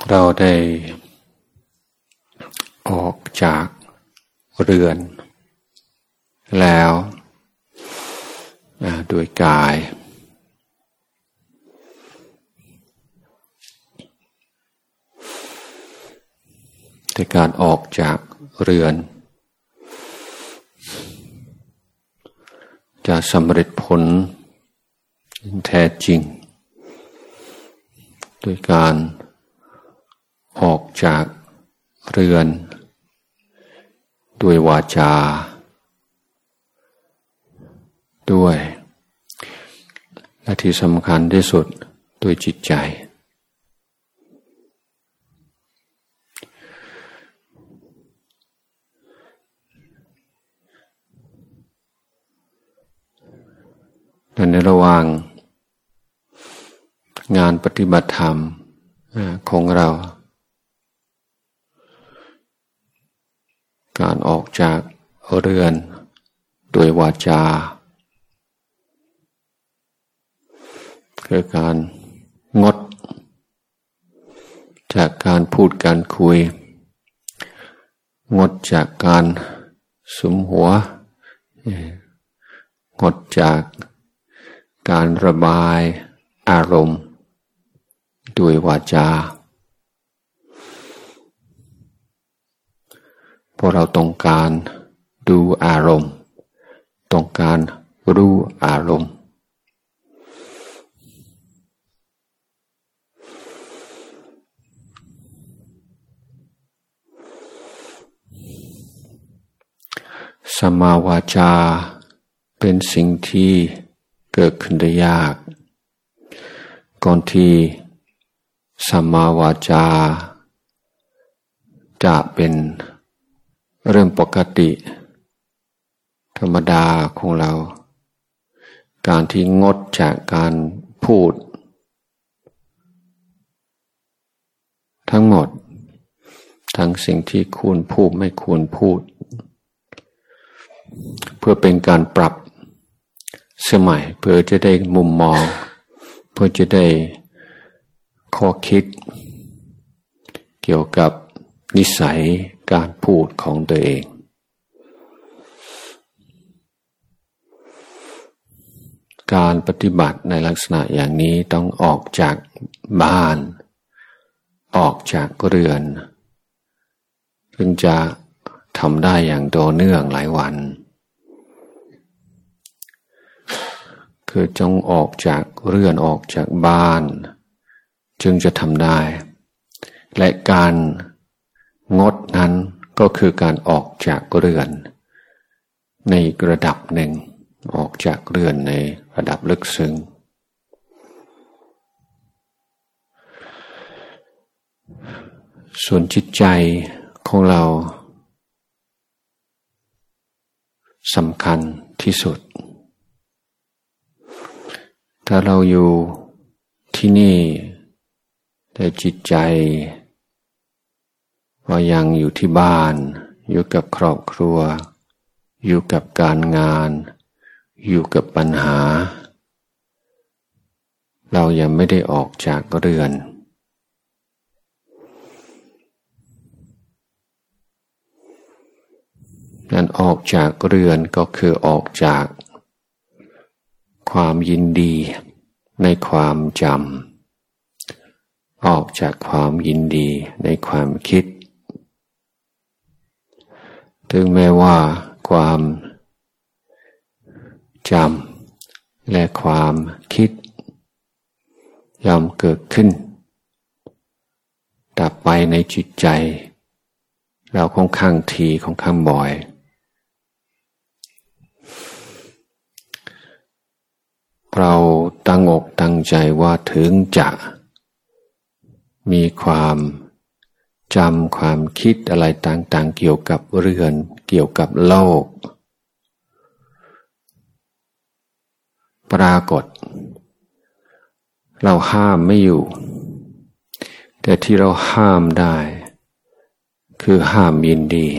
เราได้ออกจากเรือนแล้วโดยกายแต่การออกจากเรือนจะสำเร็จผลแท้จริงโดยการออกจากเรือนด้วยวาจาด้วยและที่สำคัญที่สุดด้วยจิตใจในระหว่างงานปฏิบัติธรรมของเราการออกจากเรือนโดยวาจาคือการงดจากการพูดการคุยงดจากการสุมหัวงดจากการระบายอารมณ์ด้วยวาจาเพราะเราต้องการดูอารมณ์ต้องการรู้อารมณ์สัมมาวาจาเป็นสิ่งที่เกิดขึ้นได้ยากก่อนที่สัมมาวาจาจะเป็นเรื่องปกติธรรมดาของเราการที่งดจากการพูดทั้งหมดทั้งสิ่งที่ควรพูดไม่ควรพูดเพื่อเป็นการปรับสมัยเพื่อจะได้มุมมองเพื่อจะได้ข้อคิดเกี่ยวกับนิสัยการพูดของตัวเองการปฏิบัติในลักษณะอย่างนี้ต้องออกจากบ้านออกจากเรือนถึงจะทำได้อย่างต่อเนื่องหลายวันคือจงออกจากเรือนออกจากบ้านจึงจะทำได้และการงดนั้นก็คือการออกจากเรือนในระดับหนึ่งออกจากเรือนในระดับลึกซึ้งส่วนจิตใจของเราสำคัญที่สุดถ้าเราอยู่ที่นี่แต่จิตใจว่ายังอยู่ที่บ้านอยู่กับครอบครัวอยู่กับการงานอยู่กับปัญหาเรายังไม่ได้ออกจากเรือนนั้นออกจากเรือนก็คือออกจากความยินดีในความจำออกจากความยินดีในความคิดถึงแม้ว่าความจำและความคิดย่อมเกิดขึ้นดับไปในจิตใจเราค่อนข้างทีค่อนข้างบ่อยเราตั้งอกตั้งใจว่าถึงจะมีความจำความคิดอะไรต่างๆเกี่ยวกับเรือนเกี่ยวกับโลกปรากฏเราห้ามไม่อยู่แต่ที่เราห้ามได้คือห้ามยินดี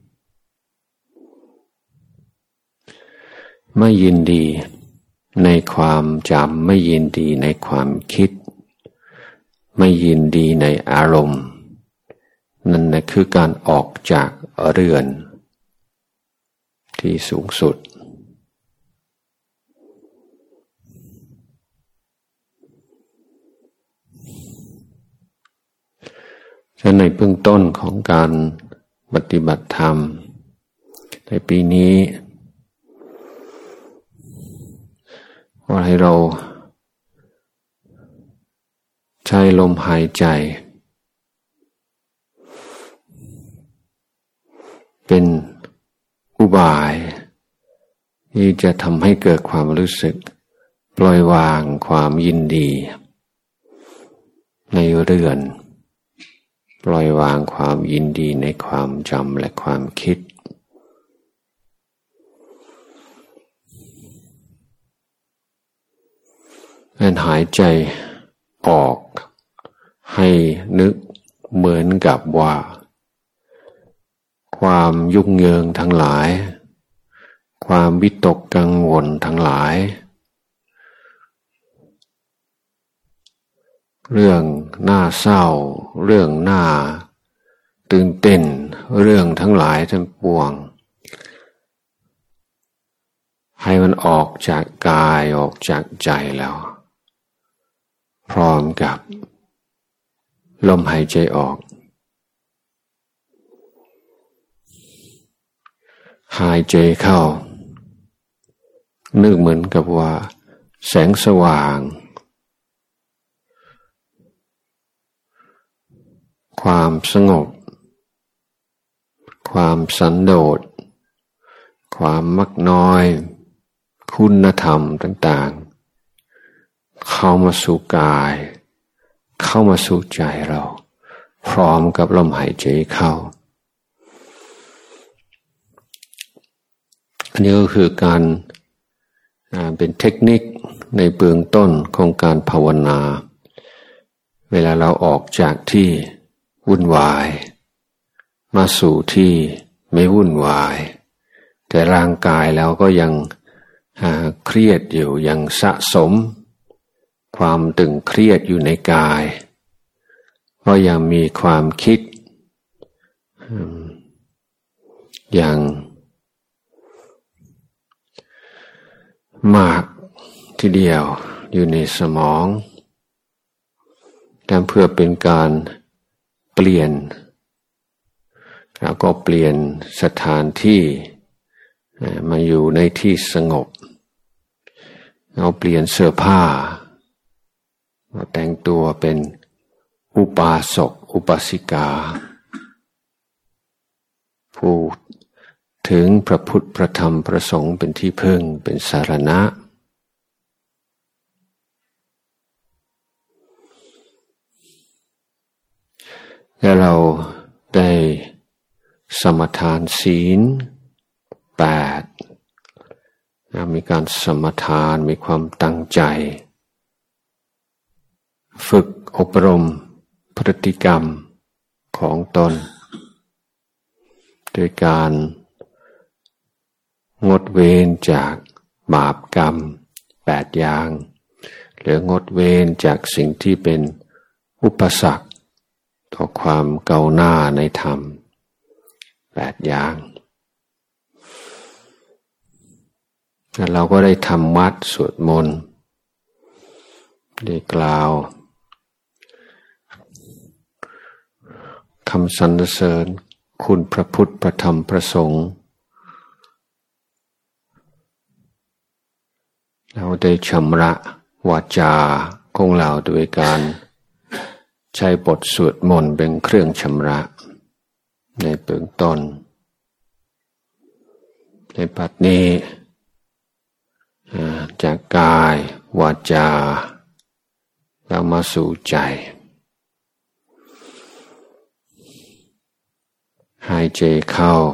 ไม่ยินดีในความจำไม่ยินดีในความคิดไม่ยินดีในอารมณ์นั่นคือการออกจากเรือนที่สูงสุดฉะนั้นในเบื้องต้นของการปฏิบัติธรรมในปีนี้ว่าให้เราใช้ลมหายใจเป็นอุบายที่จะทำให้เกิดความรู้สึกปล่อยวางความยินดีในเรือนปล่อยวางความยินดีในความจำและความคิดการหายใจออกให้นึกเหมือนกับว่าความยุ่งเหยิงทั้งหลายความวิตกกังวลทั้งหลายเรื่องน่าเศร้าเรื่องน่าตื่นเต้นเรื่องทั้งหลายทั้งปวงให้มันออกจากกายออกจากใจแล้วพร้อมกับลมหายใจออกหายใจเข้านึกเหมือนกับว่าแสงสว่างความสงบความสันโดษความมักน้อยคุณธรรมต่างๆเข้ามาสู่กายเข้ามาสู่ใจเราพร้อมกับลมหายใจเข้าอันนี้ก็คือการเป็นเทคนิคในเบื้องต้นของการภาวนาเวลาเราออกจากที่วุ่นวายมาสู่ที่ไม่วุ่นวายแต่ร่างกายเราก็ยังเครียดอยู่ยังสะสมความตึงเครียดอยู่ในกายก็ยังมีความคิดอย่างมากทีเดียวอยู่ในสมองแต่เพื่อเป็นการเปลี่ยนแล้วก็เปลี่ยนสถานที่มาอยู่ในที่สงบเราเปลี่ยนเสื้อผ้าเราแต่งตัวเป็นอุบาสกอุบาสิกาผู้ถึงพระพุทธพระธรรมพระสงฆ์เป็นที่พึ่งเป็นสรณะและเราได้สมทานศีล8มีการสมทานมีความตั้งใจฝึกอบรมพฤติกรรมของตนโดยการงดเว้นจากบาปกรรม8อย่างหรืองดเว้นจากสิ่งที่เป็นอุปสรรคต่อความก้าวหน้าในธรรม8อย่างและเราก็ได้ทำวัดสวดมนต์ได้กล่าวคำสรรเสริญคุณพระพุทธพระธรรมพระสงฆ์เราได้ชำระวาจาของเราโดยการใช้บทสวดมนต์เป็นเครื่องชำระในเบื้องต้นในปัจจุบันนี้จากกายวาจาเรามาสู่ใจหายใจเข้า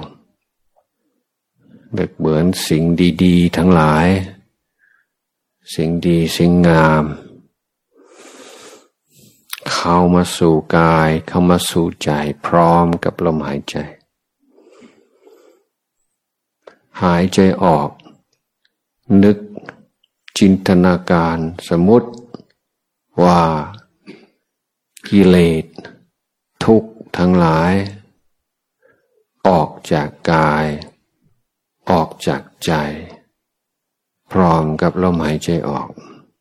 นึกเหมือนสิ่งดีๆทั้งหลายสิ่งดีสิ่งงามเข้ามาสู่กายเข้ามาสู่ใจพร้อมกับลมหายใจหายใจออกนึกจินตนาการสมมุติว่ากิเลสทุกข์ทั้งหลายออกจากกายออกจากใจพร้อมกับลมหายใจออก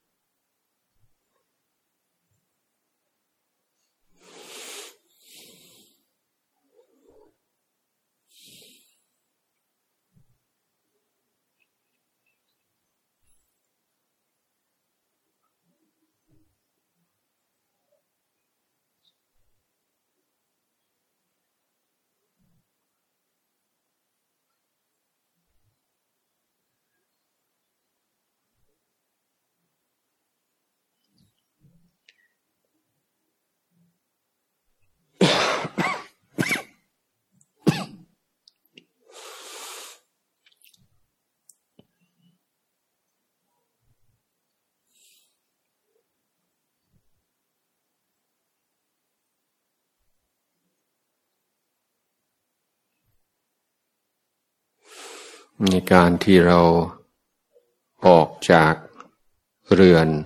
ในการที่เราออกจากเรือน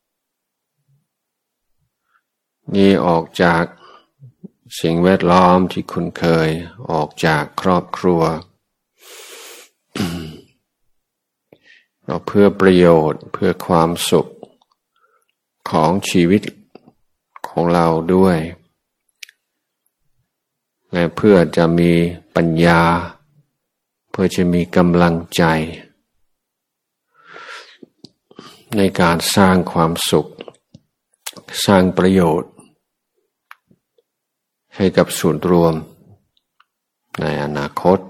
นี่ออกจากสิ่งแวดล้อมที่คุ้นเคยออกจากครอบครัว เราเพื่อประโยชน์เพื่อความสุขของชีวิตของเราด้วยและเพื่อจะมีปัญญาเพื่อจะมีกำลังใจในการสร้างความสุขสร้างประโยชน์ให้กับส่วนรวมในอนาคต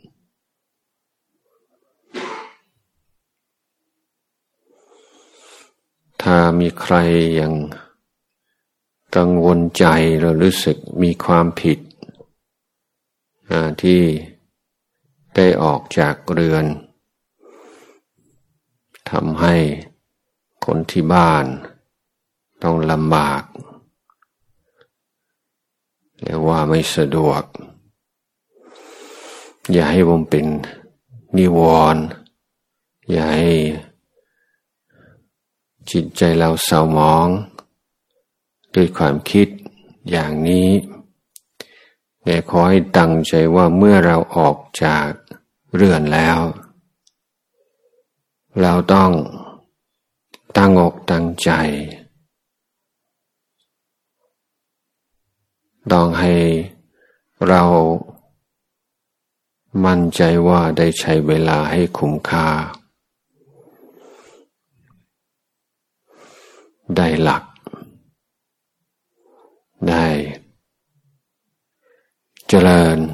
ถ้ามีใครยังกังวลใจหรือรู้สึกมีความผิดที่ได้ออกจากเรือนทำให้คนที่บ้านต้องลำบากหรือว่าไม่สะดวกอย่าให้ผมเป็นนิวรณ์อย่าให้จิตใจเราเศร้าหมองด้วยความคิดอย่างนี้แต่ขอให้ตั้งใจว่าเมื่อเราออกจากเรือนแล้วเราต้องตั้งอกตั้งใจต้องให้เรามั่นใจว่าได้ใช้เวลาให้คุ้มค่าได้หลักได้เจริญ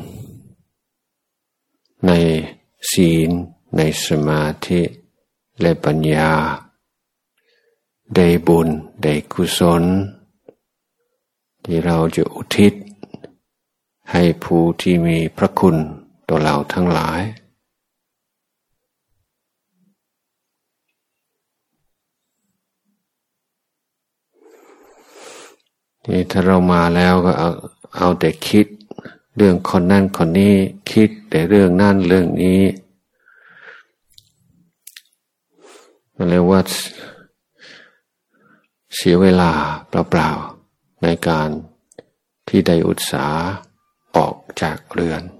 ในศีลในสมาธิและปัญญาได้บุญได้กุศลที่เราจะอุทิศให้ผู้ที่มีพระคุณต่อเราทั้งหลายที่ถ้าเรามาแล้วก็เอาแต่คิดเรื่องคนนั่นคนนี้คิดแต่เรื่องนั่นเรื่องนี้มันเรียกว่าเสียเวลาเปล่าๆในการที่ได้อุตสาห์ออกจากเรือน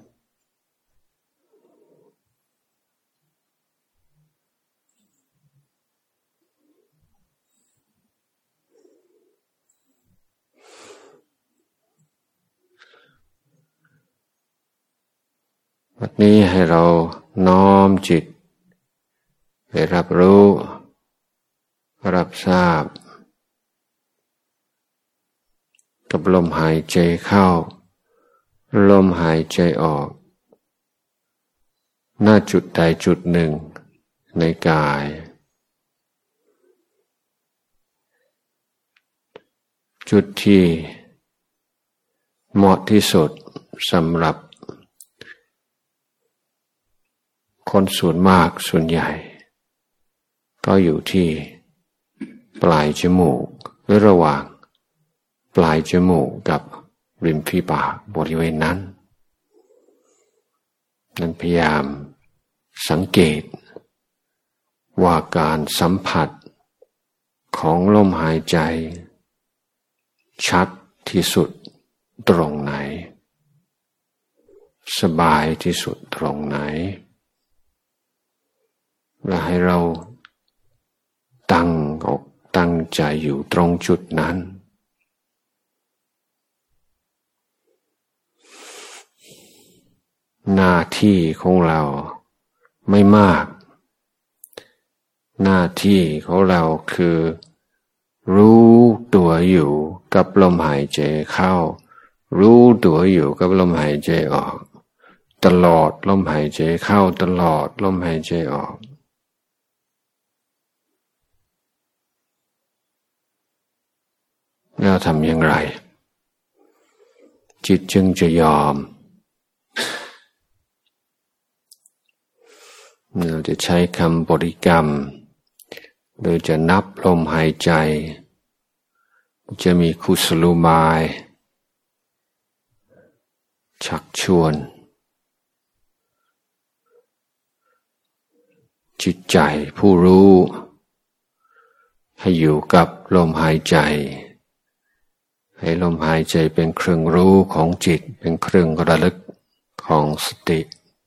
วันนี้ให้เราน้อมจิตไปรับรู้รับทราบกับลมหายใจเข้าลมหายใจออกหน้าจุดใดจุดหนึ่งในกายจุดที่เหมาะที่สุดสำหรับคนส่วนมากส่วนใหญ่ก็อยู่ที่ปลายจมูกหรือระหว่างปลายจมูกกับริมฝีปากบริเวณนั้นพยายามสังเกตว่าการสัมผัสของลมหายใจชัดที่สุดตรงไหนสบายที่สุดตรงไหนและให้เราตั้งอกตั้งใจอยู่ตรงจุดนั้นหน้าที่ของเราไม่มากหน้าที่ของเราคือรู้ตัวอยู่กับลมหายใจเข้ารู้ตัวอยู่กับลมหายใจออกตลอดลมหายใจเข้าตลอดลมหายใจออกแล้วทำอย่างไรจิตจึงจะยอมเราจะใช้คำบริกรรมโดยจะนับลมหายใจจะมีกุศโลบายชักชวนจิตใจผู้รู้ให้อยู่กับลมหายใจให้ลมหายใจเป็นเครื่องรู้ของจิตเป็นเครื่องระลึกของสติ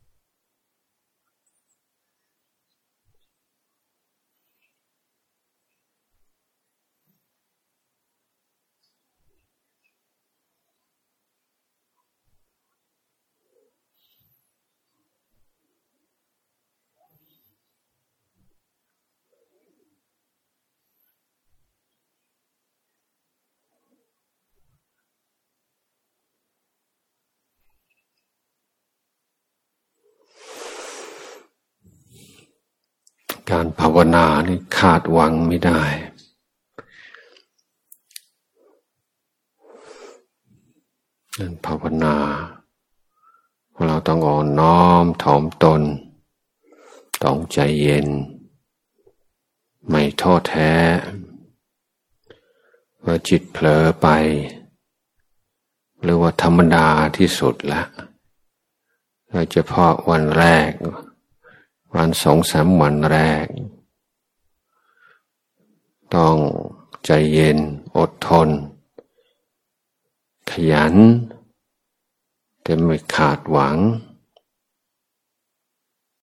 การภาวนานี่คาดหวังไม่ได้การภาวนาเราต้องอ่อนน้อมถ่อมตนต้องใจเย็นไม่ท้อแท้ว่าจิตเผลอไปหรือว่าธรรมดาที่สุดละโดยเฉพาะวันแรกวัน2-3 วันแรกต้องใจเย็นอดทนขยันแต่ไม่ขาดหวัง